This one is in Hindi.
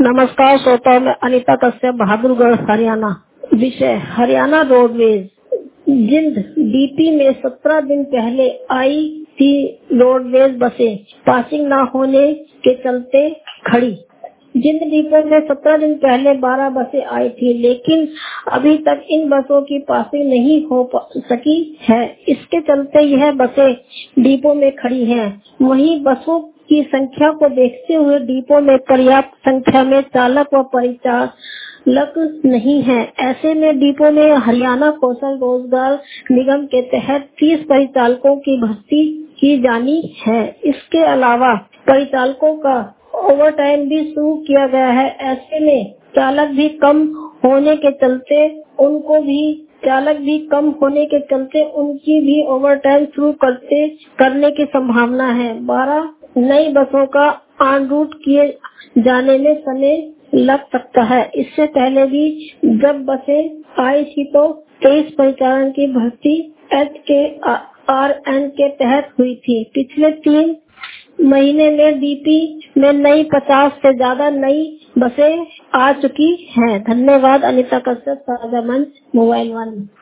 नमस्कार श्रोताओं, मैं अनीता कश्यप, बहादुरगढ़, हरियाणा। विषय हरियाणा रोडवेज जिंद डीपी में 17 दिन पहले आई थी रोडवेज बसें पासिंग न होने के चलते खड़ी। जिंद डिपो में 17 दिन पहले 12 बसें आई थी, लेकिन अभी तक इन बसों की पासिंग नहीं हो सकी है। इसके चलते यह बसें डिपो में खड़ी हैं। वहीं बसों की संख्या को देखते हुए डिपो में पर्याप्त संख्या में चालक व परिचालक नहीं है। ऐसे में डिपो में हरियाणा कौशल रोजगार निगम के तहत 30 परिचालकों की भर्ती की जानी है। इसके अलावा परिचालकों का ओवर टाइम भी शुरू किया गया है। ऐसे में चालक भी कम होने के चलते उनकी भी ओवर टाइम शुरू करने की संभावना है। 12 नई बसों का ऑन रूट किए जाने में समय लग सकता है। इससे पहले भी जब बसें आई थी तो 23 परिचालन की भर्ती HKRN के तहत हुई थी। पिछले 3 महीने में डीपी में नई 50 से ज्यादा नई बसें आ चुकी हैं। धन्यवाद। अनीता कश्यप, साझा मंच, मोबाइल 1।